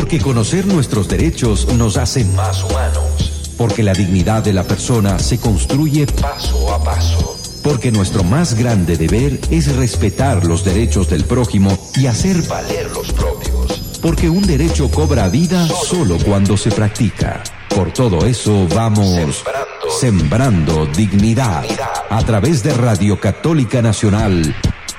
Porque conocer nuestros derechos nos hace más humanos. Porque la dignidad de la persona se construye paso a paso. Porque nuestro más grande deber es respetar los derechos del prójimo y hacer valer los propios. Porque un derecho cobra vida solo cuando se practica. Por todo eso vamos sembrando dignidad a través de Radio Católica Nacional.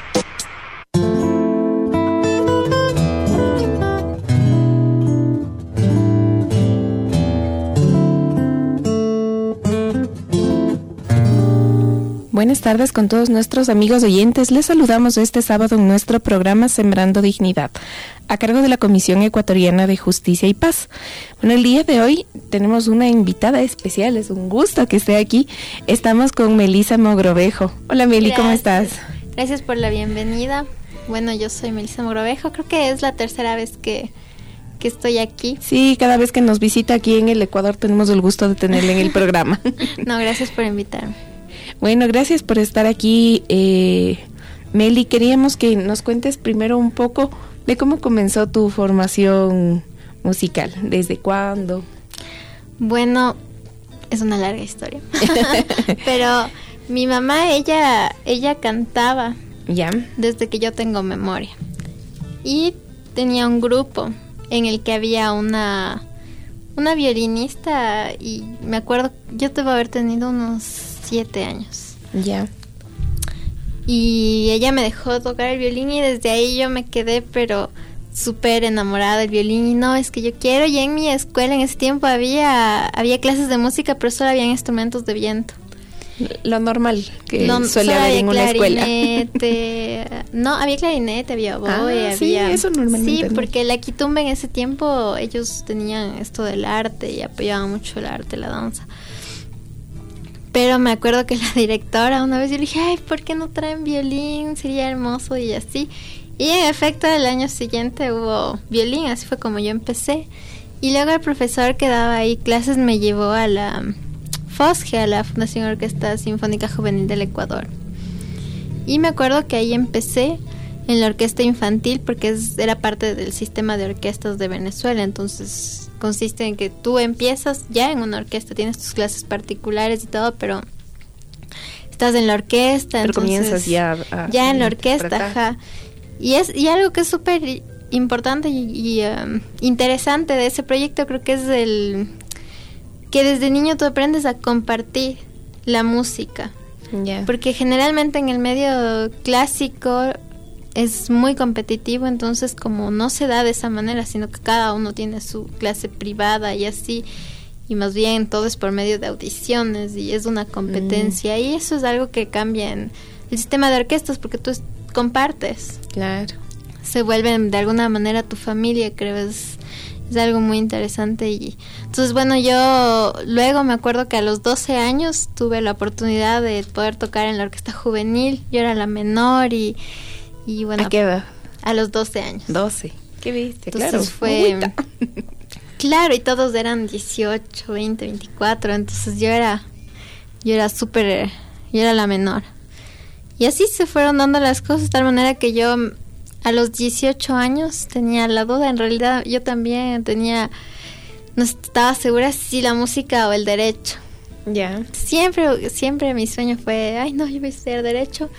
Buenas tardes con todos nuestros amigos oyentes. Les saludamos este sábado en nuestro programa Sembrando Dignidad, a cargo de la Comisión Ecuatoriana de Justicia y Paz. Bueno, el día de hoy tenemos una invitada especial, es un gusto que esté aquí. Estamos con Melissa Mogrovejo. Hola Meli, ¿cómo estás? Gracias por la bienvenida. Bueno, yo soy Melissa Mogrovejo, creo que es la tercera vez que estoy aquí. Sí, cada vez que nos visita aquí en el Ecuador tenemos el gusto de tenerla en el programa. No, gracias por invitarme. Bueno, gracias por estar aquí, Meli. Queríamos que nos cuentes primero un poco de cómo comenzó tu formación musical, ¿desde cuándo? Bueno, es una larga historia, pero mi mamá, ella cantaba ¿ya? Desde que yo tengo memoria, y tenía un grupo en el que había una violinista, y me acuerdo, yo debo haber tenido unos 7 años. Ya. Y ella me dejó tocar el violín y desde ahí yo me quedé pero súper enamorada del violín. Y no, es que yo quiero. Y en mi escuela en ese tiempo había clases de música, pero solo había instrumentos de viento. Lo normal que suele haber en una escuela. No, había clarinete, había oboe, sí, eso normalmente. Sí, porque la Quitumba en ese tiempo ellos tenían esto del arte y apoyaban mucho el arte, la danza. Pero me acuerdo que la directora una vez yo le dije, ay, ¿por qué no traen violín? Sería hermoso y así. Y en efecto el año siguiente hubo violín, así fue como yo empecé. Y luego el profesor que daba ahí clases me llevó a la FOSGE, a la Fundación Orquesta Sinfónica Juvenil del Ecuador. Y me acuerdo que ahí empecé en la orquesta infantil porque era parte del sistema de orquestas de Venezuela. Entonces consiste en que tú empiezas ya en una orquesta, tienes tus clases particulares y todo, pero estás en la orquesta. Pero entonces comienzas ya en la orquesta, ajá. Y algo que es súper importante y interesante de ese proyecto, creo que es que desde niño tú aprendes a compartir la música. Yeah. Porque generalmente en el medio clásico es muy competitivo, entonces como no se da de esa manera, sino que cada uno tiene su clase privada y así, y más bien todo es por medio de audiciones y es una competencia, y eso es algo que cambia en el sistema de orquestas porque tú compartes. Claro. Se vuelven de alguna manera tu familia, creo, es algo muy interesante. Y entonces, bueno, yo luego me acuerdo que a los 12 años tuve la oportunidad de poder tocar en la orquesta juvenil. Yo era la menor y bueno. ¿A qué edad? A los 12 años. 12. ¿Qué viste? Entonces claro. Fue claro, y todos eran 18, 20, 24, entonces yo era súper, yo era la menor. Y así se fueron dando las cosas de tal manera que yo a los 18 años tenía la duda. En realidad yo también no estaba segura si la música o el derecho. Ya. Siempre mi sueño fue, ay no, yo voy a estudiar derecho.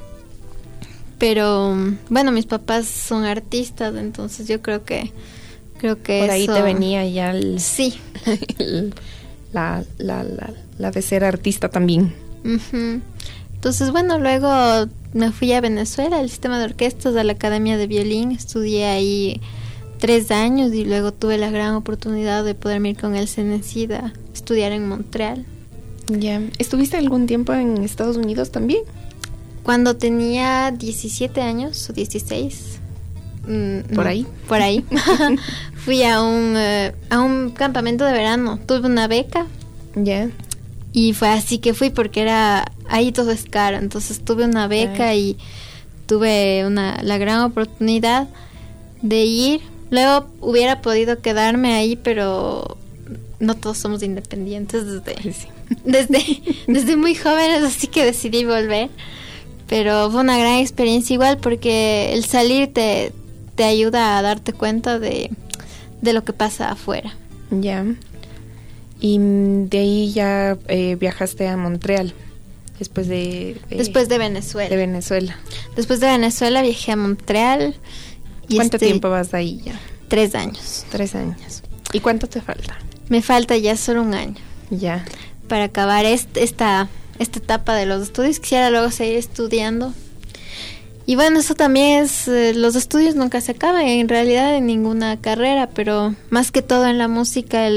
Pero bueno, mis papás son artistas, entonces yo creo que por ahí eso te venía ya sí. la de ser artista también. Uh-huh. Entonces, bueno, luego me fui a Venezuela, al sistema de orquestas, a la Academia de Violín. Estudié ahí 3 años y luego tuve la gran oportunidad de poderme ir con el CNCID a estudiar en Montreal. Ya. ¿Estuviste algún tiempo en Estados Unidos también? Cuando tenía 17 años o 16. Por ahí. Fui a un campamento de verano. Tuve una beca. Ya. Y fue así que fui porque ahí todo es caro. Entonces tuve una beca y tuve la gran oportunidad de ir. Luego hubiera podido quedarme ahí, pero no todos somos independientes desde muy jóvenes, así que decidí volver. Pero fue una gran experiencia igual porque el salir te ayuda a darte cuenta de de lo que pasa afuera. Ya. Y de ahí ya viajaste a Montreal. Después de Venezuela. De Venezuela. Después de Venezuela viajé a Montreal. Y ¿Cuánto tiempo vas ahí ya? 3 años. 3 años. ¿Y cuánto te falta? Me falta ya solo 1 año. Ya. Para acabar esta etapa de los estudios. Quisiera luego seguir estudiando. Y bueno, eso también es... los estudios nunca se acaban en realidad en ninguna carrera, pero más que todo en la música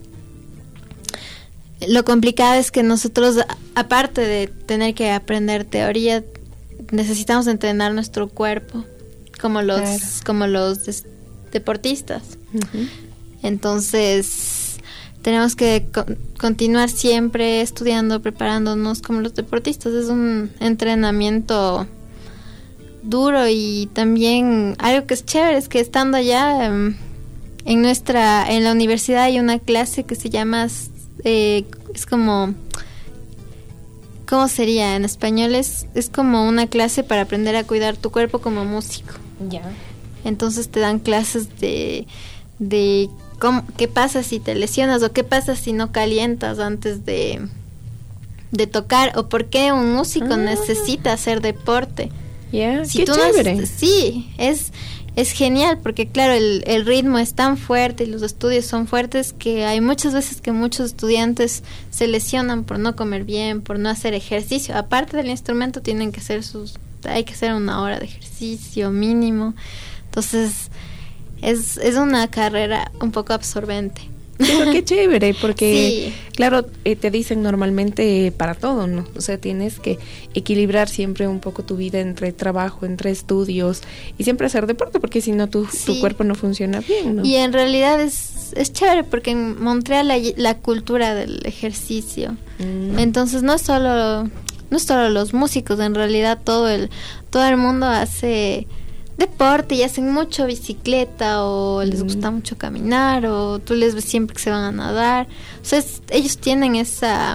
lo complicado es que nosotros, aparte de tener que aprender teoría, necesitamos entrenar nuestro cuerpo, como los deportistas. Uh-huh. Entonces, tenemos que continuar siempre estudiando, preparándonos como los deportistas. Es un entrenamiento duro, y también algo que es chévere es que estando allá en la universidad hay una clase que se llama... es como, ¿cómo sería? En español es como una clase para aprender a cuidar tu cuerpo como músico. Ya. Entonces te dan clases de qué pasa si te lesionas, o qué pasa si no calientas antes de tocar, o por qué un músico necesita hacer deporte. Yeah, si qué tú chévere. Sí, es genial, porque claro, el ritmo es tan fuerte y los estudios son fuertes que hay muchas veces que muchos estudiantes se lesionan por no comer bien, por no hacer ejercicio. Aparte del instrumento tienen que hay que hacer 1 hora de ejercicio mínimo. Entonces es una carrera un poco absorbente. Pero qué chévere, porque sí. Claro, te dicen normalmente para todo, ¿no? O sea, tienes que equilibrar siempre un poco tu vida entre trabajo, entre estudios, y siempre hacer deporte, porque si no tu cuerpo no funciona bien, ¿no? Y en realidad es chévere, porque en Montreal hay la cultura del ejercicio. Entonces no es solo los músicos, en realidad todo el mundo hace deporte y hacen mucho bicicleta, o les gusta mucho caminar, o tú les ves siempre que se van a nadar. O sea, ellos tienen esa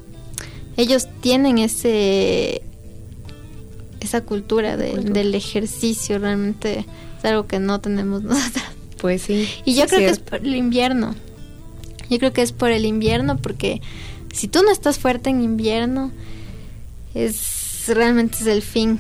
cultura del ejercicio. Realmente es algo que no tenemos nosotros. Pues sí. Y yo creo que es por el invierno. Porque si tú no estás fuerte en invierno, realmente es el fin.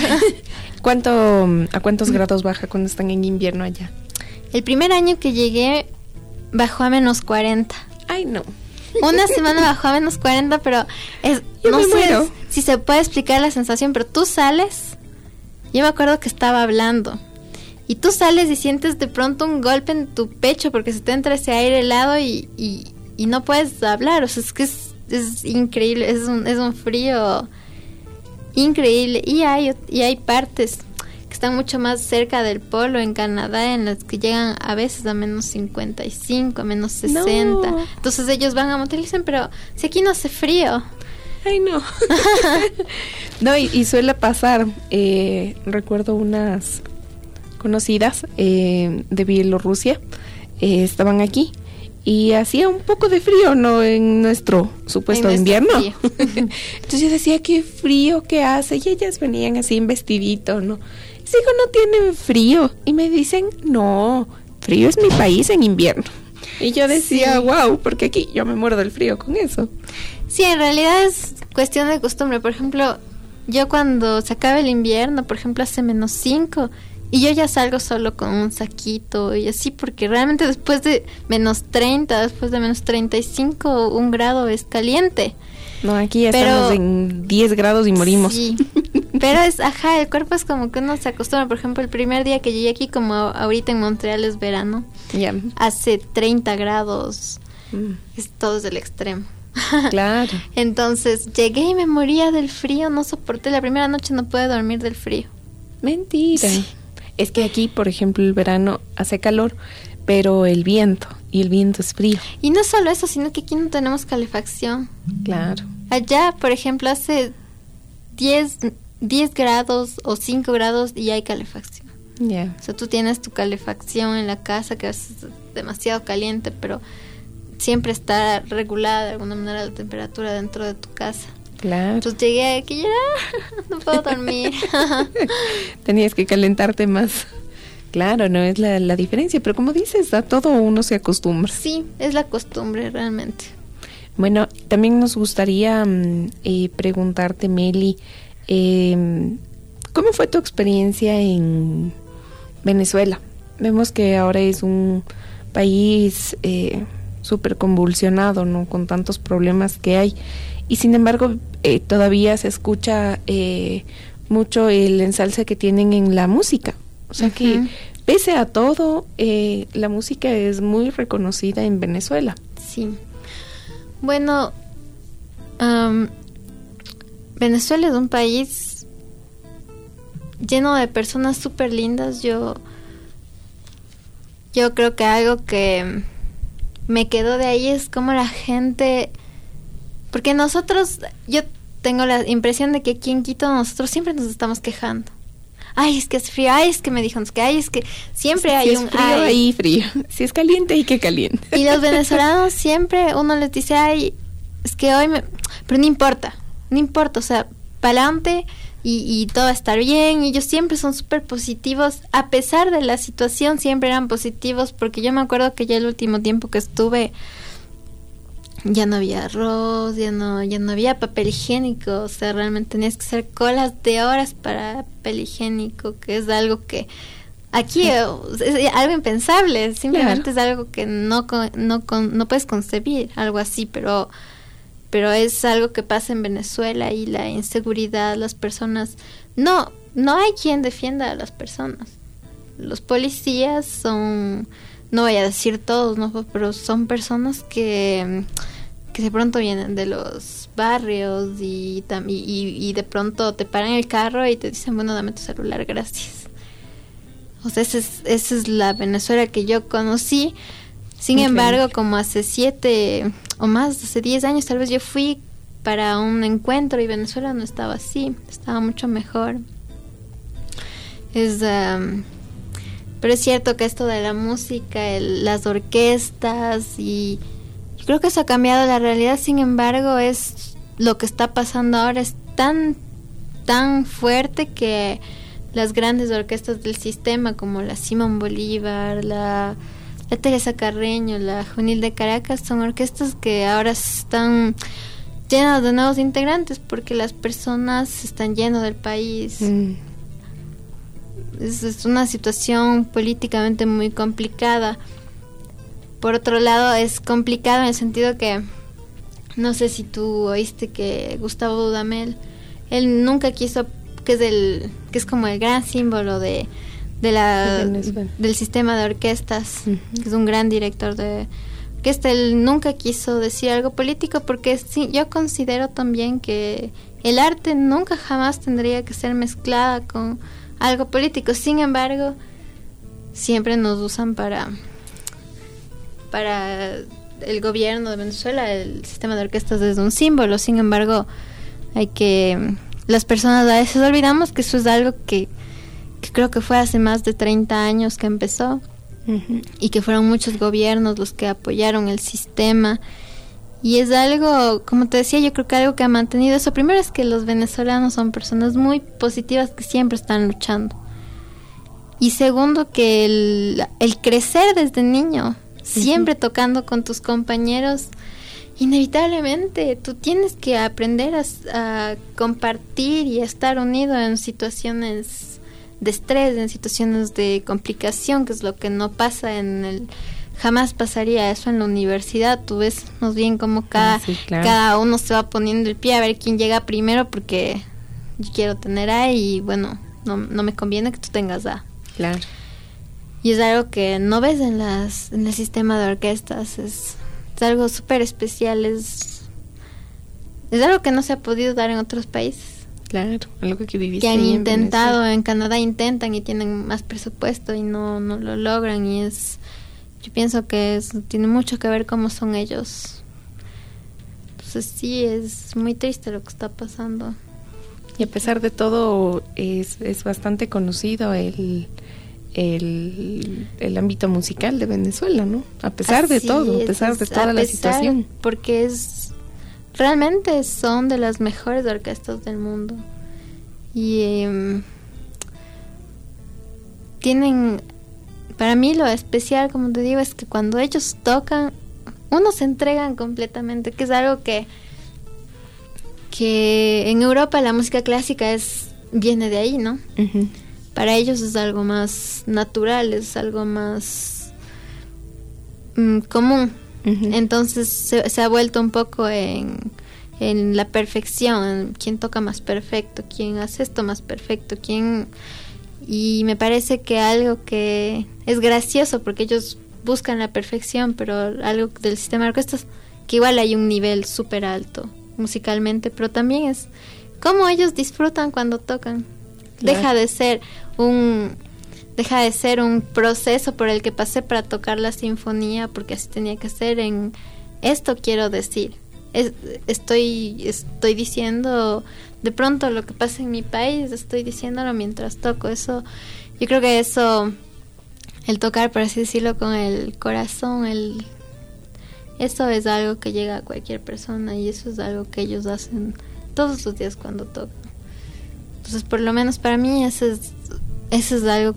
¿A cuántos grados baja cuando están en invierno allá? El primer año que llegué bajó a -40. Ay, no. Una semana bajó a -40, pero no sé si se puede explicar la sensación, pero tú sales. Yo me acuerdo que estaba hablando, y tú sales y sientes de pronto un golpe en tu pecho porque se te entra ese aire helado y no puedes hablar. O sea, es que es increíble, es un frío increíble. Y hay partes que están mucho más cerca del polo en Canadá, en las que llegan a veces a -55, a -60. No. Entonces ellos van a Montreal y dicen, pero si aquí no hace frío. Ay, no. No, y suele pasar. Recuerdo unas conocidas de Bielorrusia, estaban aquí y hacía un poco de frío, ¿no? En nuestro supuesto invierno. Entonces yo decía, qué frío que hace, y ellas venían así en vestidito, ¿no? Y digo, no tienen frío, y me dicen, no, frío es mi país en invierno. Y yo decía, wow, porque aquí yo me muero del frío con eso. Sí, en realidad es cuestión de costumbre. Por ejemplo, yo cuando se acaba el invierno, por ejemplo, hace -5, y yo ya salgo solo con un saquito y así, porque realmente después de -30, después de -35, 1 grado es caliente. No, aquí ya estamos en 10 grados y morimos. Sí, pero el cuerpo es como que uno se acostumbra. Por ejemplo, el primer día que llegué aquí, como ahorita en Montreal es verano, hace 30 grados, todo es del extremo. Claro. Entonces llegué y me moría del frío, no soporté. La primera noche no pude dormir del frío. Mentira. Sí. Es que aquí, por ejemplo, el verano hace calor, pero el viento es frío. Y no solo eso, sino que aquí no tenemos calefacción. Claro. Allá, por ejemplo, hace 10 grados o 5 grados y hay calefacción. Yeah. O sea, tú tienes tu calefacción en la casa, que es demasiado caliente, pero siempre está regulada de alguna manera la temperatura dentro de tu casa. Claro. Entonces llegué aquí y no puedo dormir. Tenías que calentarte más. Claro, no es la diferencia, pero como dices, a todo uno se acostumbra. Sí, es la costumbre realmente. Bueno, también nos gustaría preguntarte, Meli, ¿cómo fue tu experiencia en Venezuela? Vemos que ahora es un país súper convulsionado, ¿no? Con tantos problemas que hay. Y sin embargo, todavía se escucha mucho el ensalce que tienen en la música. O sea que, pese a todo, la música es muy reconocida en Venezuela. Sí. Bueno, Venezuela es un país lleno de personas súper lindas. Yo creo que algo que me quedó de ahí es como la gente, porque yo tengo la impresión de que aquí en Quito nosotros siempre nos estamos quejando. Ay, es que es frío, ay, es que me dijeron que ay, es que siempre si hay es frío, ahí frío. Si es caliente, ahí que caliente. Y los venezolanos siempre uno les dice, ay, es que pero no importa, o sea, pa'lante y todo va a estar bien. Y ellos siempre son súper positivos, a pesar de la situación siempre eran positivos, porque yo me acuerdo que ya el último tiempo que estuve ya no había arroz, ya no había papel higiénico, o sea, realmente tenías que hacer colas de horas para papel higiénico, que es algo que aquí es algo impensable, simplemente es algo que no puedes concebir, algo así, pero es algo que pasa en Venezuela. Y la inseguridad, las personas, no hay quien defienda a las personas. Los policías son, no voy a decir todos, ¿no? Pero son personas que de pronto vienen de los barrios y de pronto te paran el carro y te dicen, bueno, dame tu celular, gracias. O sea, esa es la Venezuela que yo conocí. Sin embargo, como hace 7 o más, hace 10 años tal vez, yo fui para un encuentro y Venezuela no estaba así, estaba mucho mejor. Pero es cierto que esto de la música, las orquestas, y yo creo que eso ha cambiado la realidad. Sin embargo, es lo que está pasando ahora es tan fuerte que las grandes orquestas del sistema, como la Simón Bolívar, la Teresa Carreño, la Juvenil de Caracas, son orquestas que ahora están llenas de nuevos integrantes porque las personas se están yendo del país. Es una situación políticamente muy complicada. Por otro lado, es complicado en el sentido que, no sé si tú oíste que Gustavo Dudamel, él nunca quiso, que es como el gran símbolo del sistema de orquestas, que es un gran director de orquesta, él nunca quiso decir algo político, porque sí, yo considero también que el arte nunca jamás tendría que ser mezclada con algo político. Sin embargo, siempre nos usan para el gobierno de Venezuela. El sistema de orquestas es un símbolo. Sin embargo, las personas a veces olvidamos que eso es algo que creo que fue hace más de 30 años que empezó, y que fueron muchos gobiernos los que apoyaron el sistema. Y es algo, como te decía, yo creo que algo que ha mantenido eso. Primero es que los venezolanos son personas muy positivas que siempre están luchando. Y segundo, que el crecer desde niño, siempre tocando con tus compañeros, inevitablemente tú tienes que aprender a compartir y a estar unido en situaciones de estrés, en situaciones de complicación, que es lo que no pasa jamás pasaría eso en la universidad. Tú ves más bien como cada uno se va poniendo el pie a ver quién llega primero, porque yo quiero tener A y bueno, no me conviene que tú tengas A. Claro. Y es algo que no ves en el sistema de orquestas. Es algo súper especial, es algo que no se ha podido dar en otros países. Claro, algo que viviste. Que han intentado, en Canadá intentan y tienen más presupuesto y no lo logran. Y yo pienso que tiene mucho que ver cómo son ellos. Entonces sí, es muy triste lo que está pasando. Y a pesar de todo, es bastante conocido el ámbito musical de Venezuela, ¿no? A pesar de todo, a pesar de toda la situación. Porque realmente son de las mejores orquestas del mundo. Y tienen para mí lo especial, como te digo, es que cuando ellos tocan, uno se entregan completamente, que es algo que en Europa la música clásica viene de ahí, ¿no? Uh-huh. Para ellos es algo más natural, es algo más común. Uh-huh. Entonces se ha vuelto un poco en la perfección, en quién toca más perfecto, quién hace esto más perfecto, y me parece que algo que es gracioso porque ellos buscan la perfección, pero algo del sistema de orquestas, que igual hay un nivel súper alto musicalmente, pero también es cómo ellos disfrutan cuando tocan. Claro. Deja de ser un proceso por el que pasé para tocar la sinfonía, porque así tenía que ser. En esto quiero decir, estoy diciendo de pronto lo que pasa en mi país, estoy diciéndolo mientras toco. Eso, yo creo que eso, el tocar, por así decirlo, con el corazón, eso es algo que llega a cualquier persona, y eso es algo que ellos hacen todos los días cuando tocan. Entonces, por lo menos para mí, eso es algo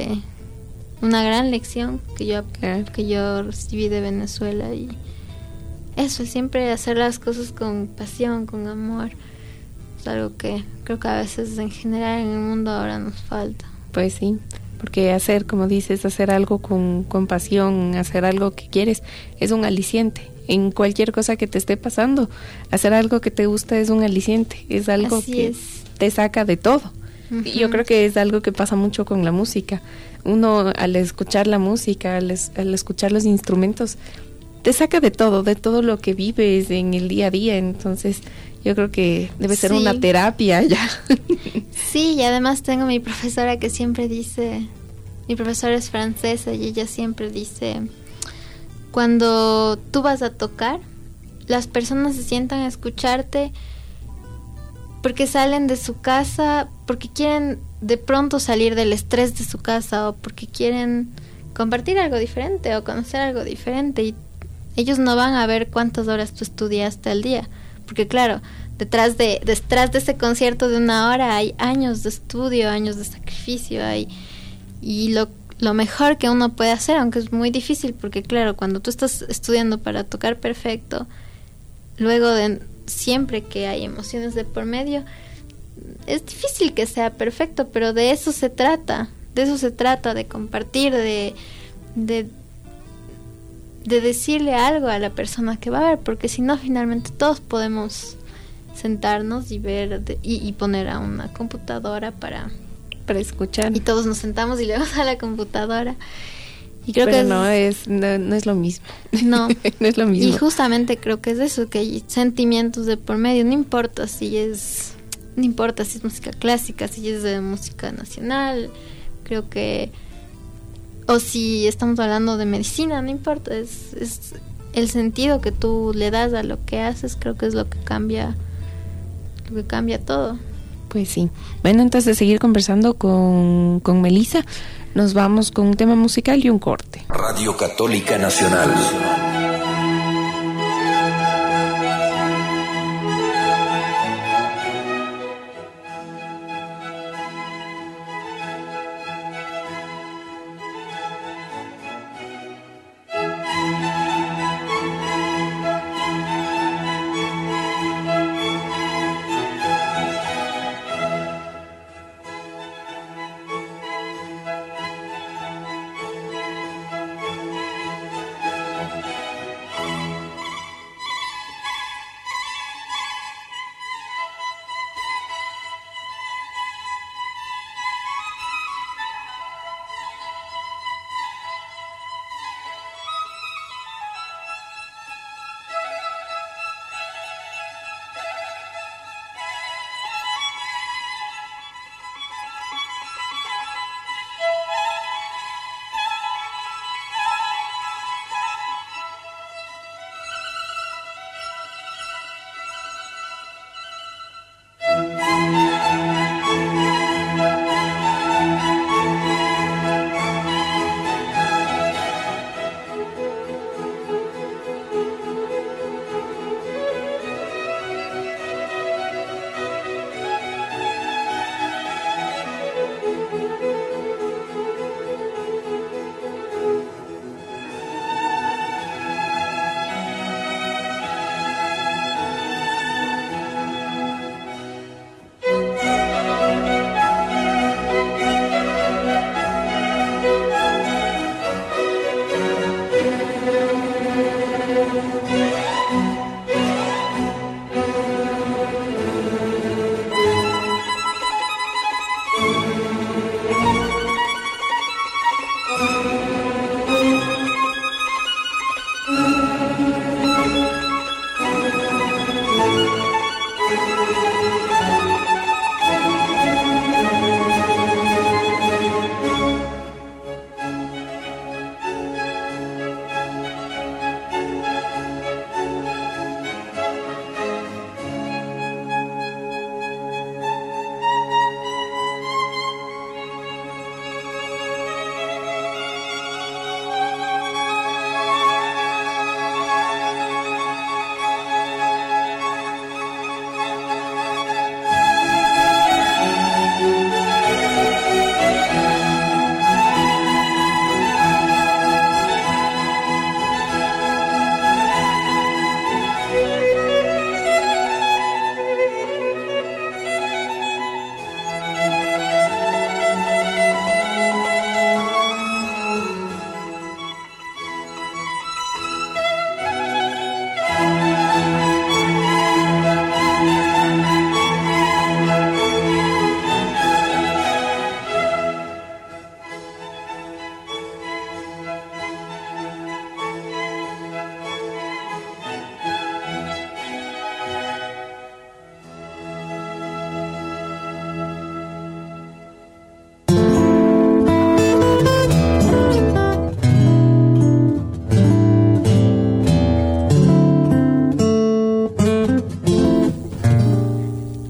una gran lección que yo recibí de Venezuela, y eso, siempre hacer las cosas con pasión, con amor. Es algo que creo que a veces en general en el mundo ahora nos falta. Pues sí, porque hacer, como dices, hacer algo con pasión, hacer algo que quieres, es un aliciente. En cualquier cosa que te esté pasando, hacer algo que te gusta es un aliciente, es algo Así que es. Te saca de todo. Uh-huh. Y yo creo que es algo que pasa mucho con la música. Uno, al escuchar la música, al escuchar los instrumentos, te saca de todo lo que vives en el día a día. Entonces yo creo que debe ser una terapia ya. Sí, y además tengo mi profesora que siempre dice, mi profesora es francesa, y ella siempre dice, cuando tú vas a tocar, las personas se sientan a escucharte porque salen de su casa, porque quieren de pronto salir del estrés de su casa, o porque quieren compartir algo diferente o conocer algo diferente, y ellos no van a ver cuántas horas tú estudiaste al día, porque claro, detrás de ese concierto de 1 hora hay años de estudio, años de sacrificio, y lo mejor que uno puede hacer, aunque es muy difícil, porque claro, cuando tú estás estudiando para tocar perfecto, luego de siempre que hay emociones de por medio, es difícil que sea perfecto, pero de eso se trata, de compartir, de decirle algo a la persona que va a ver, porque si no, finalmente todos podemos sentarnos y ver y poner a una computadora para escuchar, y todos nos sentamos y le vamos a la computadora, y creo pero que no es lo mismo. No es lo mismo, y justamente creo que es eso, que hay sentimientos de por medio, no importa si es música clásica, si es de música nacional, creo que, o si estamos hablando de medicina, no importa, es el sentido que tú le das a lo que haces, creo que es lo que cambia todo. Pues sí. Bueno, antes de seguir conversando con Melissa, nos vamos con un tema musical y un corte. Radio Católica Nacional.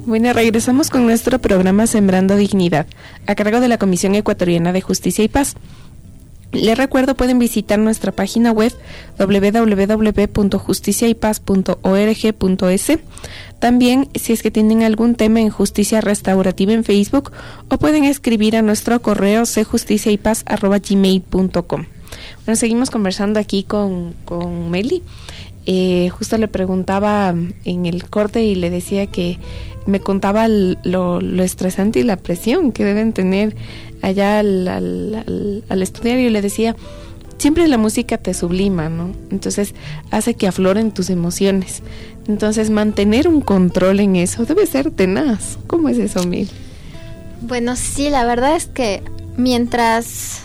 Bueno, regresamos con nuestro programa Sembrando Dignidad, a cargo de la Comisión Ecuatoriana de Justicia y Paz. Les recuerdo, pueden visitar nuestra página web www.justiciaypaz.org.es. También, si es que tienen algún tema en Justicia Restaurativa en Facebook, o pueden escribir a nuestro correo cjusticiaypaz@gmail.com. Bueno, seguimos conversando aquí con Meli. Justo le preguntaba en el corte y le decía que me contaba lo estresante y la presión que deben tener allá al estudiar, y le decía, siempre la música te sublima, ¿no? Entonces hace que afloren tus emociones. Entonces mantener un control en eso debe ser tenaz. ¿Cómo es eso, Mil? Bueno, sí, la verdad es que mientras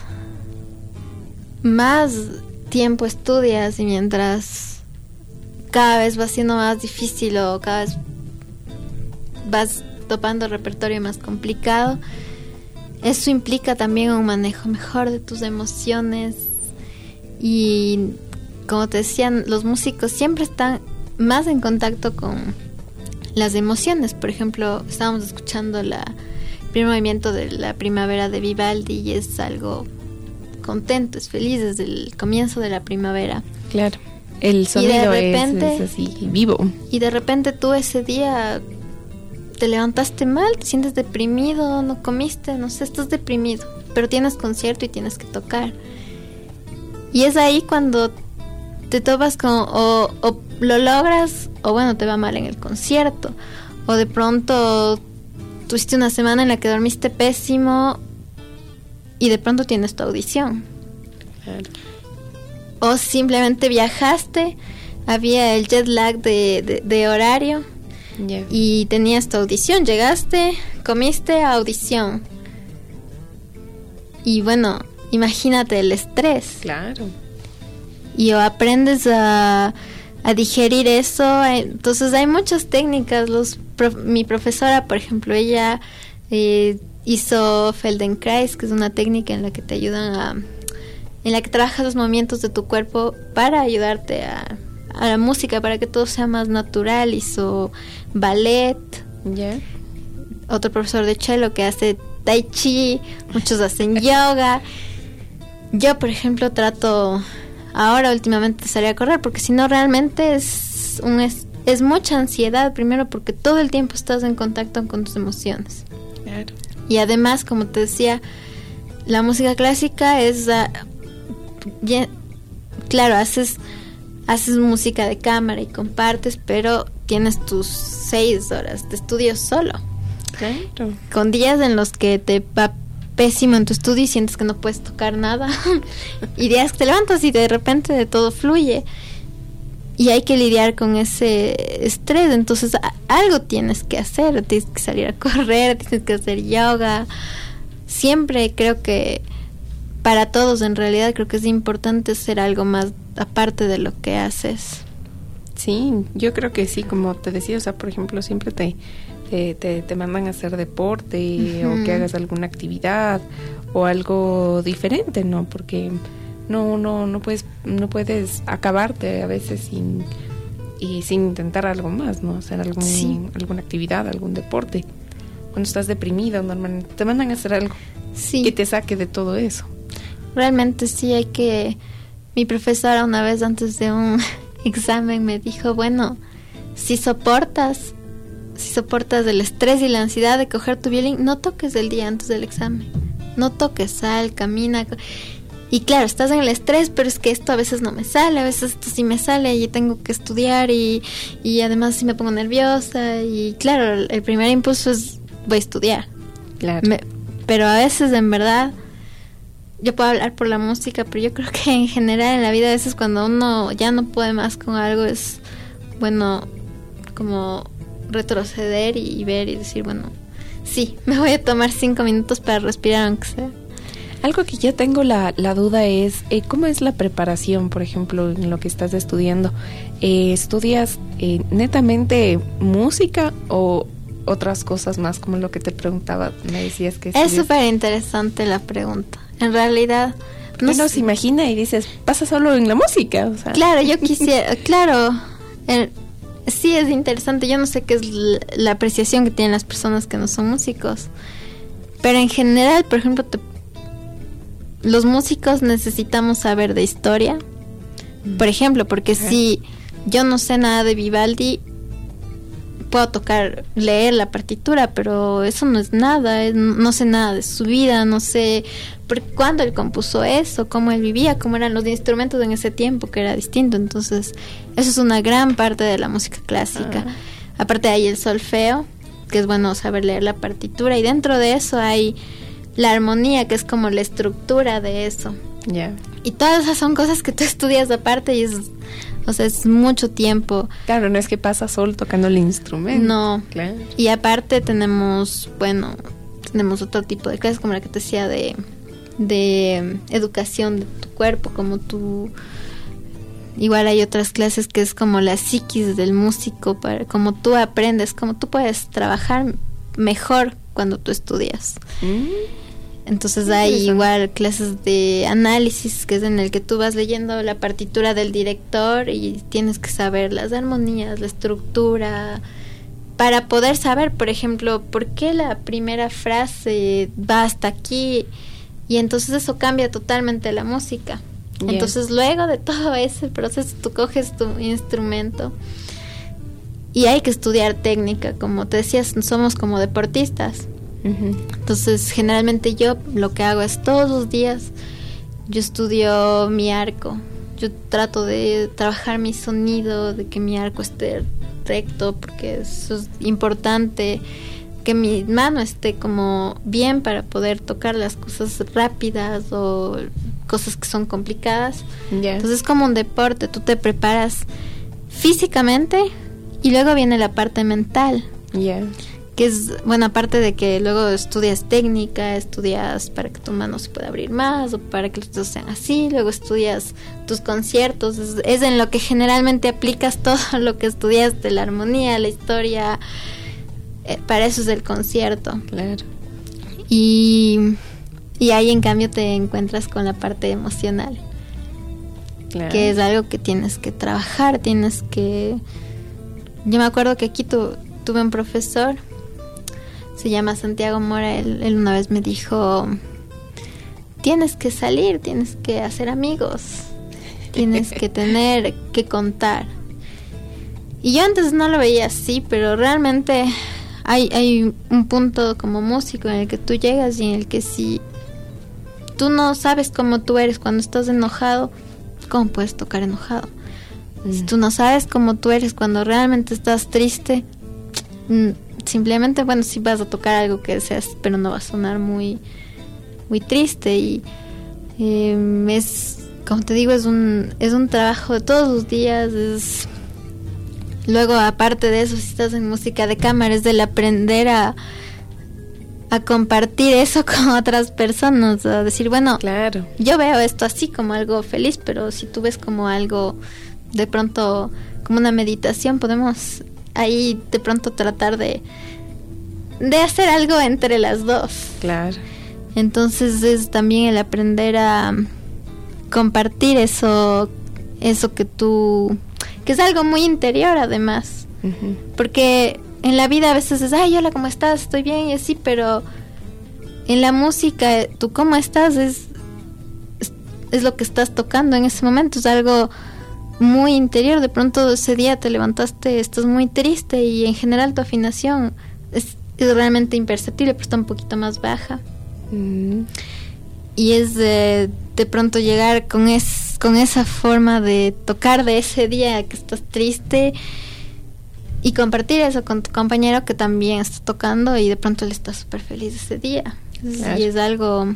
más tiempo estudias y mientras cada vez va siendo más difícil o cada vez vas topando repertorio más complicado, eso implica también un manejo mejor de tus emociones. Y como te decían, los músicos siempre están más en contacto con las emociones. Por ejemplo, estábamos escuchando el primer movimiento de la primavera de Vivaldi y es algo contento, es feliz desde el comienzo de la primavera. Claro, el sonido es así vivo. Y de repente tú ese día te levantaste mal, te sientes deprimido, no comiste, no sé, estás deprimido, pero tienes concierto y tienes que tocar. Y es ahí cuando te topas con o lo logras o bueno, te va mal en el concierto, o de pronto tuviste una semana en la que dormiste pésimo y de pronto tienes tu audición. Claro. O simplemente viajaste, había el jet lag de horario. Yeah. Y tenías tu audición, llegaste, comiste, audición. Y bueno, imagínate el estrés. Claro. Y o aprendes a digerir eso. Entonces hay muchas técnicas. Mi profesora, por ejemplo, ella hizo Feldenkrais, que es una técnica en la que te ayudan en la que trabajas los movimientos de tu cuerpo para ayudarte a la música, para que todo sea más natural. Hizo ballet. Yeah. Otro profesor de cello que hace tai chi, muchos hacen yoga. Yo, por ejemplo, trato ahora últimamente de salir a correr, porque si no realmente es mucha ansiedad, primero porque todo el tiempo estás en contacto con tus emociones. Claro. Y además, como te decía, la música clásica es claro, haces música de cámara y compartes, pero tienes tus 6 horas de estudio solo. Claro. Con días en los que te va pésimo en tu estudio y sientes que no puedes tocar nada. Y días que te levantas y de repente de todo fluye. Y hay que lidiar con ese estrés. Entonces algo tienes que hacer. Tienes que salir a correr, tienes que hacer yoga. Siempre creo que para todos en realidad creo que es importante hacer algo más aparte de lo que haces. Sí, yo creo que sí, como te decía, o sea, por ejemplo, siempre te mandan a hacer deporte, uh-huh, o que hagas alguna actividad o algo diferente, ¿no? Porque no puedes acabarte a veces sin intentar algo más, ¿no? Hacer alguna actividad, algún deporte. Cuando estás deprimido, normalmente te mandan a hacer algo que te saque de todo eso. Realmente sí hay que... Mi profesora una vez antes de un examen me dijo, bueno, si soportas el estrés y la ansiedad de coger tu violín, no toques el día antes del examen. No toques, sal, camina. Y claro, estás en el estrés, pero es que esto a veces no me sale, a veces esto sí me sale y tengo que estudiar y además sí me pongo nerviosa. Y claro, el primer impulso es voy a estudiar. Claro. Pero a veces en verdad... Yo puedo hablar por la música, pero yo creo que en general en la vida a veces cuando uno ya no puede más con algo es bueno como retroceder y ver y decir, bueno, sí, me voy a tomar 5 minutos para respirar aunque sea. Algo que yo tengo la duda es, ¿cómo es la preparación, por ejemplo, en lo que estás estudiando? ¿Estudias netamente música o otras cosas más, como lo que te preguntaba? Me decías que es súper interesante la pregunta. En realidad uno se imagina y dices, pasa solo en la música, o sea. Claro, yo quisiera, claro, sí es interesante. Yo no sé qué es la apreciación que tienen las personas que no son músicos, pero en general, por ejemplo, los músicos necesitamos saber de historia, por ejemplo, porque si yo no sé nada de Vivaldi, puedo leer la partitura, pero eso no es nada, no sé nada de su vida, no sé cuándo él compuso eso, cómo él vivía, cómo eran los instrumentos en ese tiempo, que era distinto. Entonces, eso es una gran parte de la música clásica. Aparte hay el solfeo, que es bueno saber leer la partitura, y dentro de eso hay la armonía, que es como la estructura de eso. Y todas esas son cosas que tú estudias aparte, y es mucho tiempo. Claro, no es que pasa solo tocando el instrumento. No. Claro. Y aparte tenemos otro tipo de clases, como la que te decía de educación de tu cuerpo, como tú. Igual hay otras clases que es como la psiquis del músico, como tú aprendes, como tú puedes trabajar mejor cuando tú estudias. Entonces hay igual clases de análisis, que es en el que tú vas leyendo la partitura del director y tienes que saber las armonías, la estructura, para poder saber, por ejemplo, por qué la primera frase va hasta aquí, y entonces eso cambia totalmente la música. Entonces luego de todo ese proceso tú coges tu instrumento y hay que estudiar técnica, como te decías, somos como deportistas. Entonces generalmente yo lo que hago es todos los días yo estudio mi arco, yo trato de trabajar mi sonido, de que mi arco esté recto, porque eso es importante, que mi mano esté como bien para poder tocar las cosas rápidas o cosas que son complicadas. Entonces es como un deporte, tú te preparas físicamente y luego viene la parte mental. Que es, bueno, aparte de que luego estudias técnica, estudias para que tu mano se pueda abrir más o para que los dedos sean así, luego estudias tus conciertos, es en lo que generalmente aplicas todo lo que estudiaste, la armonía, la historia, para eso es el concierto. Claro. Y ahí en cambio te encuentras con la parte emocional, que es algo que tienes que trabajar, yo me acuerdo que aquí tuve un profesor, se llama Santiago Mora, él una vez me dijo, tienes que salir, tienes que hacer amigos, tienes que tener que contar. Y yo antes no lo veía así, pero realmente hay un punto como músico en el que tú llegas y en el que si tú no sabes cómo tú eres cuando estás enojado, ¿cómo puedes tocar enojado? Si tú no sabes cómo tú eres cuando realmente estás triste, simplemente, bueno, sí vas a tocar algo que deseas, pero no va a sonar muy, muy triste. Y es, como te digo, es un trabajo de todos los días. Luego, aparte de eso, si estás en música de cámara, es del aprender a compartir eso con otras personas, a decir, bueno, claro, yo veo esto así como algo feliz, pero si tú ves como algo, de pronto, como una meditación, podemos ahí de pronto tratar de hacer algo entre las dos. Claro. Entonces es también el aprender a compartir eso que es algo muy interior además. Porque en la vida a veces es, ay, hola, ¿cómo estás? Estoy bien y así, pero en la música, tú cómo estás es lo que estás tocando en ese momento, es algo muy interior. De pronto ese día te levantaste, estás muy triste y en general tu afinación es realmente imperceptible, pero está un poquito más baja. Y es de pronto llegar con esa forma de tocar de ese día que estás triste y compartir eso con tu compañero que también está tocando y de pronto él está súper feliz ese día. Claro. Y es algo,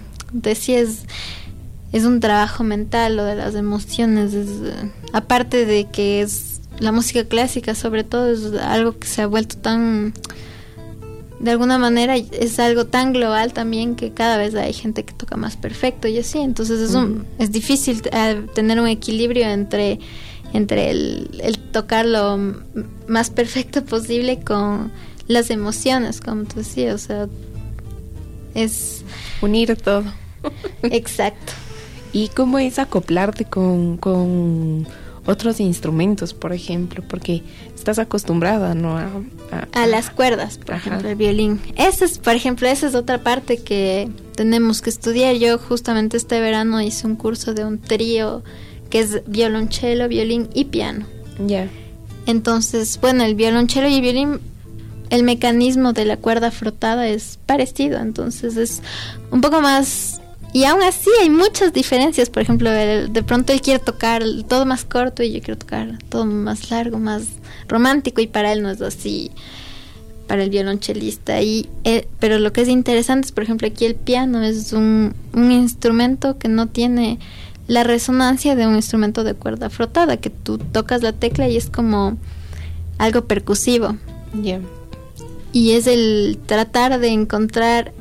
es un trabajo mental, lo de las emociones. Aparte de que es la música clásica, sobre todo, es algo que se ha vuelto tan, de alguna manera, es algo tan global también, que cada vez hay gente que toca más perfecto y así. Entonces es difícil tener un equilibrio entre el tocar lo más perfecto posible con las emociones, como tú decías. O sea, es unir todo. Exacto. ¿Y cómo es acoplarte con otros instrumentos, por ejemplo, porque estás acostumbrada, ¿no? A las cuerdas, por ejemplo, el violín. Esa es otra parte que tenemos que estudiar. Yo justamente este verano hice un curso de un trío que es violonchelo, violín y piano. Ya. Entonces, bueno, el violonchelo y el violín, el mecanismo de la cuerda frotada es parecido, entonces es un poco más... Y aún así hay muchas diferencias. Por ejemplo, de pronto él quiere tocar todo más corto y yo quiero tocar todo más largo, más romántico, y para él no es así, para el violonchelista. Pero lo que es interesante es, por ejemplo, aquí el piano es un instrumento que no tiene la resonancia de un instrumento de cuerda frotada, que tú tocas la tecla y es como algo percusivo. Yeah. Y es el tratar de encontrar,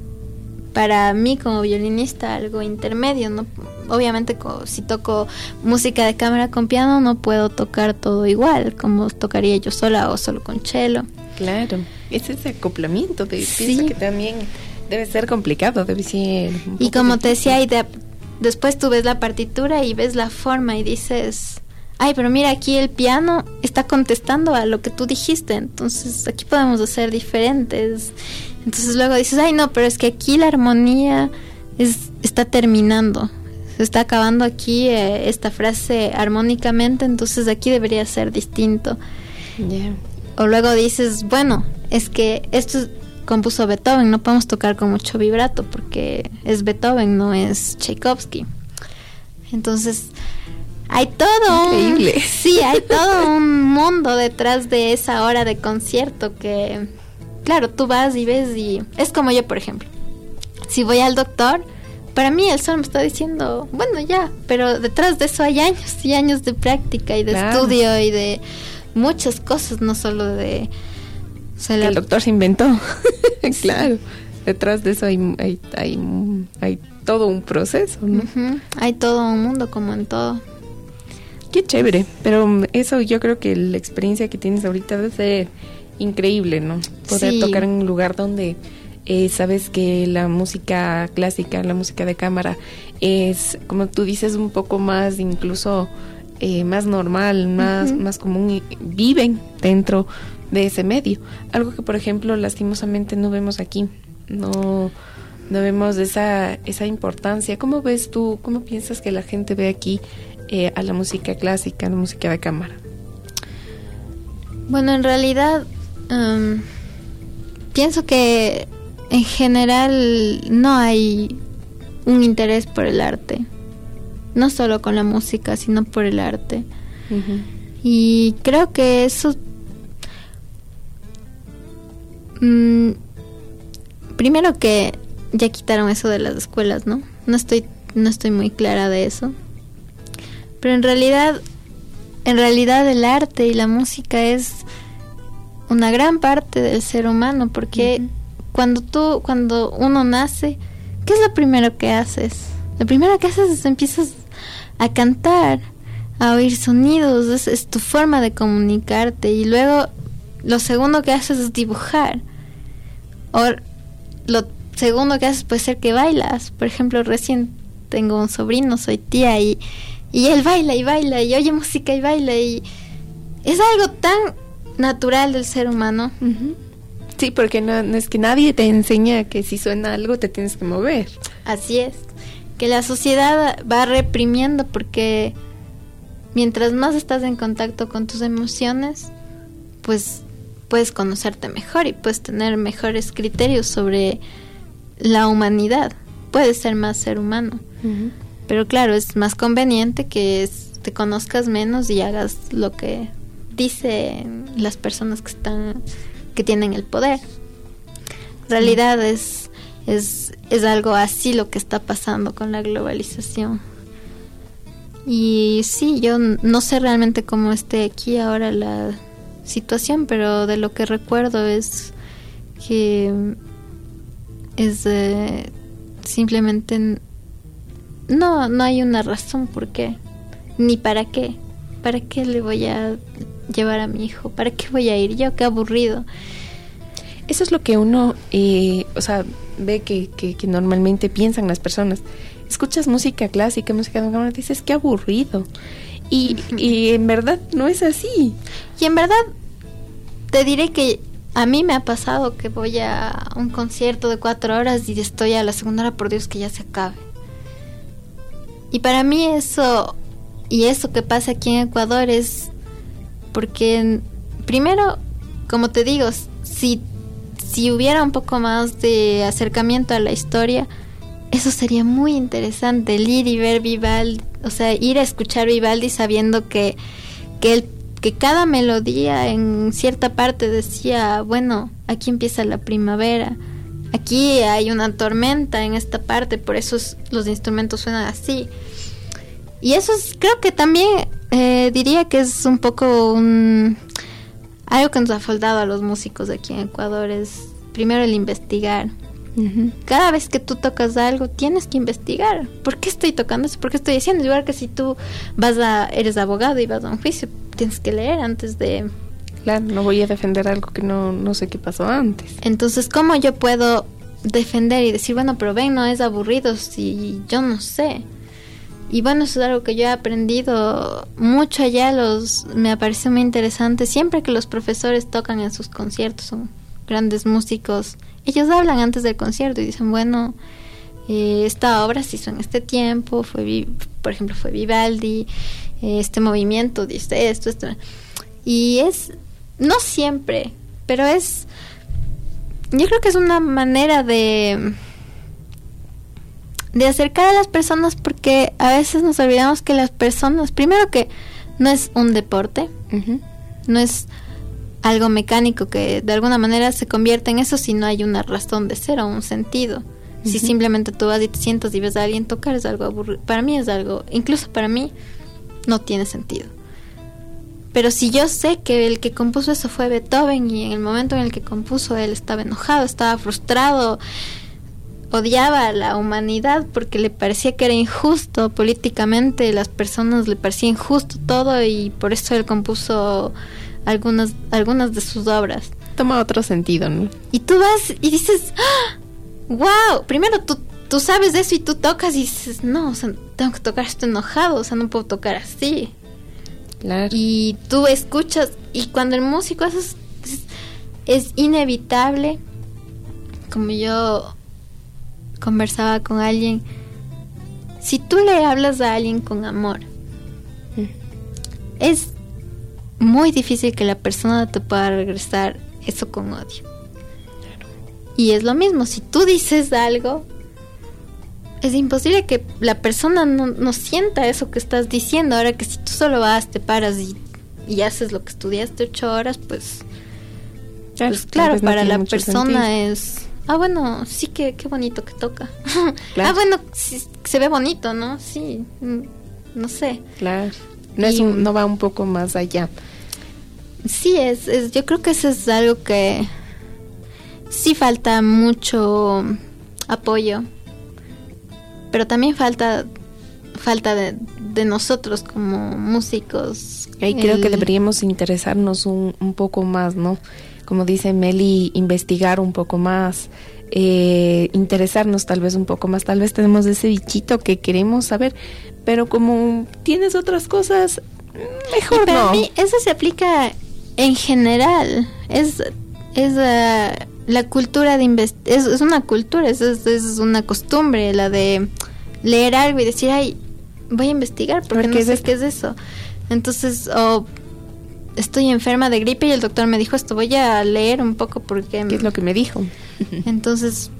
para mí como violinista, algo intermedio, ¿no? Obviamente si toco música de cámara con piano no puedo tocar todo igual como tocaría yo sola o solo con cello. Claro, es ese acoplamiento, pienso que también debe ser complicado, debe ser... Y como te decía, después tú ves la partitura y ves la forma y dices... Ay, pero mira, aquí el piano está contestando a lo que tú dijiste, entonces aquí podemos hacer diferentes. Entonces luego dices, ay no, pero es que aquí la armonía está terminando, se está acabando aquí esta frase armónicamente, entonces aquí debería ser distinto. Yeah. O luego dices, bueno, es que esto compuso Beethoven, no podemos tocar con mucho vibrato porque es Beethoven, no es Tchaikovsky. Entonces... hay todo hay todo un mundo detrás de esa hora de concierto que, claro, tú vas y ves y... Es como yo, por ejemplo. Si voy al doctor, para mí el sol me está diciendo, bueno, ya, pero detrás de eso hay años y años de práctica y de estudio y de muchas cosas, no solo de... O sea, el doctor se inventó. Claro, detrás de eso hay todo un proceso, ¿no? Uh-huh. Hay todo un mundo, como en todo. Qué chévere, pero eso yo creo que la experiencia que tienes ahorita debe ser increíble, ¿no? Poder tocar en un lugar donde sabes que la música clásica, la música de cámara es, como tú dices, un poco más, incluso más normal, más común, y viven dentro de ese medio. Algo que, por ejemplo, lastimosamente no vemos aquí, no vemos esa importancia. ¿Cómo ves tú, cómo piensas que la gente ve aquí a la música clásica, a la música de cámara? Bueno, en realidad pienso que en general no hay un interés por el arte, no solo con la música, sino por el arte. Uh-huh. Y creo que eso primero que ya quitaron eso de las escuelas, ¿no? No estoy muy clara de eso. Pero en realidad el arte y la música es una gran parte del ser humano, porque cuando uno nace, ¿qué es lo primero que haces? Lo primero que haces es empiezas a cantar, a oír sonidos, es tu forma de comunicarte, y luego lo segundo que haces es dibujar, o lo segundo que haces puede ser que bailas. Por ejemplo, recién tengo un sobrino, soy tía, y él baila y baila y oye música y baila, y es algo tan natural del ser humano. Uh-huh. Sí, porque no es que nadie te enseña que si suena algo te tienes que mover. Así es, que la sociedad va reprimiendo, porque mientras más estás en contacto con tus emociones, pues puedes conocerte mejor y puedes tener mejores criterios sobre la humanidad, puedes ser más ser humano. Uh-huh. Pero claro, es más conveniente que te conozcas menos y hagas lo que dicen las personas que tienen el poder. En realidad es algo así lo que está pasando con la globalización. Y sí, yo no sé realmente cómo esté aquí ahora la situación, pero de lo que recuerdo es que simplemente no hay una razón por qué, ni para qué. ¿Para qué le voy a llevar a mi hijo? ¿Para qué voy a ir yo? Qué aburrido. Eso es lo que uno, ve que normalmente piensan las personas. Escuchas música clásica, música de cámara, dices qué aburrido. Y en verdad no es así. Y en verdad te diré que a mí me ha pasado que voy a un concierto de 4 horas y estoy a la segunda hora, por Dios, que ya se acabe. Y para mí eso que pasa aquí en Ecuador es porque, primero, como te digo, si hubiera un poco más de acercamiento a la historia, eso sería muy interesante, el ir y ver Vivaldi, o sea, ir a escuchar Vivaldi sabiendo que cada melodía en cierta parte decía, bueno, aquí empieza la primavera, aquí hay una tormenta en esta parte, por eso los instrumentos suenan así. Y eso creo que también diría que es un poco algo que nos ha faltado a los músicos aquí en Ecuador, es primero el investigar. Uh-huh. Cada vez que tú tocas algo tienes que investigar. ¿Por qué estoy tocando eso? ¿Por qué estoy haciendo? Igual que si tú eres abogado y vas a un juicio, tienes que leer antes de... Claro, no voy a defender algo que no sé qué pasó antes. Entonces, ¿cómo yo puedo defender y decir, bueno, pero ven, no es aburrido si yo no sé? Y bueno, eso es algo que yo he aprendido mucho allá, me parece muy interesante. Siempre que los profesores tocan en sus conciertos, son grandes músicos, ellos hablan antes del concierto y dicen, bueno, esta obra se hizo en este tiempo, por ejemplo, fue Vivaldi, este movimiento dice esto. Y no siempre, pero yo creo que es una manera de acercar a las personas, porque a veces nos olvidamos que las personas, primero que no es un deporte, uh-huh, no es algo mecánico que de alguna manera se convierte en eso si no hay una razón de ser o un sentido. Uh-huh. Si simplemente tú vas y te sientas y ves a alguien tocar, es algo aburrido. Para mí incluso para mí, no tiene sentido. Pero si yo sé que el que compuso eso fue Beethoven y en el momento en el que compuso él estaba enojado, estaba frustrado, odiaba a la humanidad porque le parecía que era injusto políticamente, las personas le parecía injusto todo y por eso él compuso algunas de sus obras. Toma otro sentido, ¿no? Y tú vas y dices, ¡ah! ¡Wow! Primero tú sabes de eso y tú tocas y dices, no, o sea, tengo que tocar esto enojado, o sea, no puedo tocar así. Claro. Y tú escuchas, y cuando el músico hace es inevitable, como yo conversaba con alguien, si tú le hablas a alguien con amor, es muy difícil que la persona te pueda regresar eso con odio. Y es lo mismo, si tú dices algo, es imposible que la persona no sienta eso que estás diciendo. Ahora que si tú solo vas, te paras y haces lo que estudiaste 8 horas, pues claro, no para la persona sentido. Es... Ah, bueno, sí, qué bonito que toca. Claro. Ah, bueno, sí, se ve bonito, ¿no? Sí, no sé. Claro, no va un poco más allá. Sí, yo creo que eso es algo que sí falta mucho apoyo, pero también falta de nosotros como músicos. Y creo que deberíamos interesarnos un poco más, ¿no? Como dice Meli, investigar un poco más, interesarnos tal vez un poco más. Tal vez tenemos ese bichito que queremos saber, pero como tienes otras cosas, mejor no. Para mí eso se aplica en general. Es la cultura de investigar, es una cultura, es una costumbre, la de leer algo y decir, ay, voy a investigar porque no sé qué es eso. Entonces, estoy enferma de gripe y el doctor me dijo esto, voy a leer un poco porque... ¿Qué es lo que me dijo? Entonces,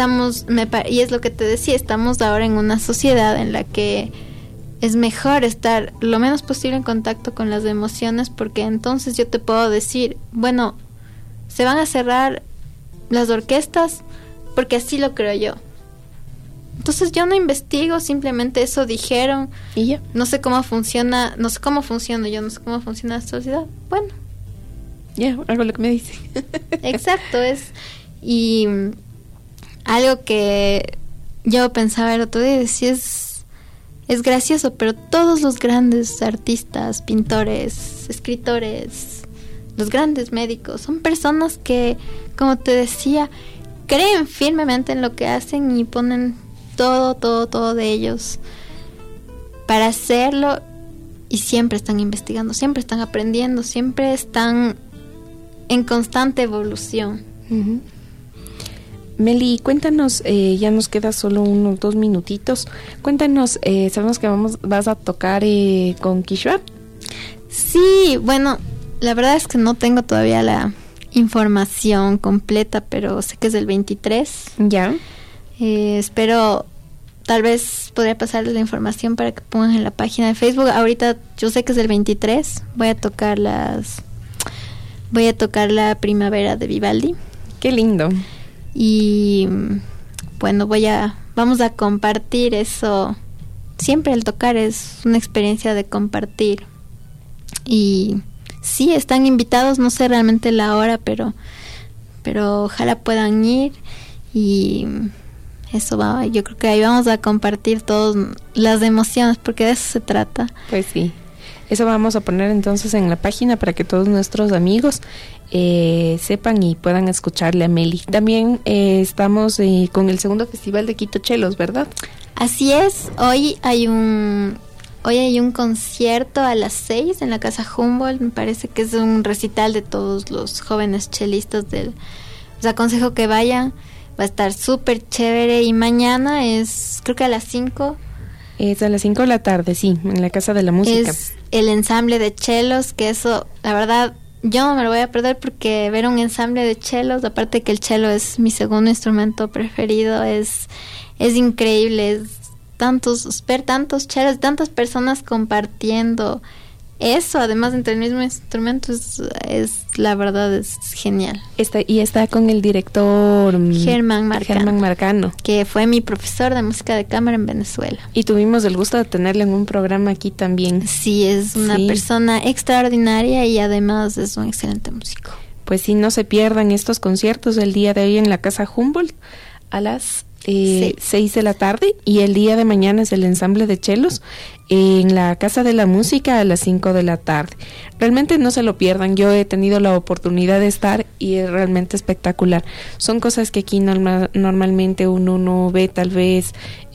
y es lo que te decía, estamos ahora en una sociedad en la que es mejor estar lo menos posible en contacto con las emociones, porque entonces yo te puedo decir, bueno, se van a cerrar las orquestas porque así lo creo yo. Entonces yo no investigo, simplemente eso dijeron. ¿Y ya? No sé cómo funciona, yo no sé cómo funciona la sociedad. Bueno. Ya, algo lo que me dice. Exacto, y algo que yo pensaba el otro día, decía, es gracioso, pero todos los grandes artistas, pintores, escritores, los grandes médicos, son personas que, como te decía, creen firmemente en lo que hacen y ponen todo de ellos para hacerlo, y siempre están investigando, siempre están aprendiendo, siempre están en constante evolución. Uh-huh. Meli, cuéntanos, ya nos queda solo unos 2 minutitos. Cuéntanos, sabemos que vas a tocar con Kishwar. Sí, bueno, la verdad es que no tengo todavía la información completa, pero sé que es el 23. Ya. Espero, tal vez podría pasarles la información para que pongan en la página de Facebook. Ahorita yo sé que es el 23. Voy a tocar la Primavera de Vivaldi. Qué lindo. Y bueno, vamos a compartir eso. Siempre el tocar es una experiencia de compartir. Y sí, están invitados, no sé realmente la hora, pero ojalá puedan ir. Y eso va, yo creo que ahí vamos a compartir todas las emociones, porque de eso se trata. Pues sí, eso vamos a poner entonces en la página para que todos nuestros amigos sepan y puedan escucharle a Meli. También estamos con el segundo festival de Quito Chelos, ¿verdad? Así es, hoy hay un concierto a las 6 en la Casa Humboldt. Me parece que es un recital de todos los jóvenes chelistas les aconsejo que vayan, va a estar súper chévere. Y mañana creo que a las 5. Es a las 5 de la tarde, sí, en la Casa de la Música. Es el ensamble de chelos, que eso, la verdad, yo no me lo voy a perder, porque ver un ensamble de chelos, aparte que el chelo es mi segundo instrumento preferido, es increíble. Ver tantos chelos, tantas personas compartiendo eso, además entre el mismo instrumento, es la verdad, es genial. Está con el director Germán Marcano, que fue mi profesor de música de cámara en Venezuela. Y tuvimos el gusto de tenerle en un programa aquí también. Sí, es una persona extraordinaria y además es un excelente músico. Pues sí, no se pierdan estos conciertos el día de hoy en la Casa Humboldt a las 6 de la tarde, y el día de mañana es el ensamble de chelos en la Casa de la Música a las 5 de la tarde. Realmente no se lo pierdan, yo he tenido la oportunidad de estar y es realmente espectacular. Son cosas que aquí normalmente uno no ve, tal vez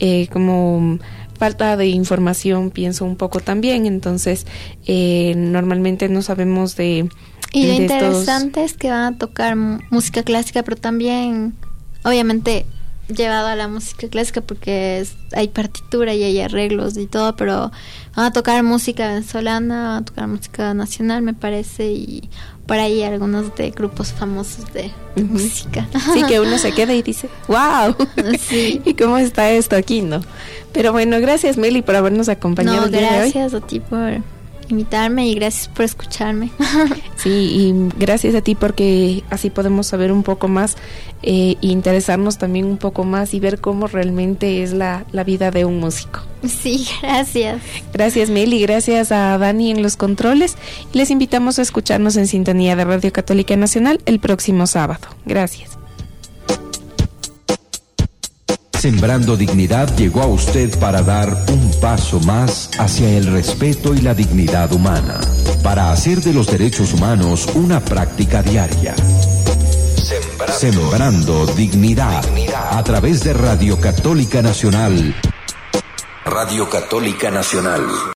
como falta de información, pienso un poco también, entonces normalmente no sabemos de... Y lo interesante es que van a tocar música clásica, pero también obviamente llevado a la música clásica, porque hay partitura y hay arreglos y todo, pero van a tocar música venezolana, van a tocar música nacional, me parece, y por ahí algunos de grupos famosos de música. Sí, que uno se queda y dice, ¡wow! Sí. ¿Y cómo está esto aquí, no? Pero bueno, gracias, Meli, por habernos acompañado el día de hoy. Gracias a ti por invitarme y gracias por escucharme. Sí, y gracias a ti, porque así podemos saber un poco más e interesarnos también un poco más y ver cómo realmente es la vida de un músico. Sí, gracias. Gracias, Meli, gracias a Dani en los controles, y les invitamos a escucharnos en sintonía de Radio Católica Nacional el próximo sábado. Gracias. Sembrando Dignidad llegó a usted para dar un paso más hacia el respeto y la dignidad humana, para hacer de los derechos humanos una práctica diaria. Sembrando Dignidad a través de Radio Católica Nacional. Radio Católica Nacional.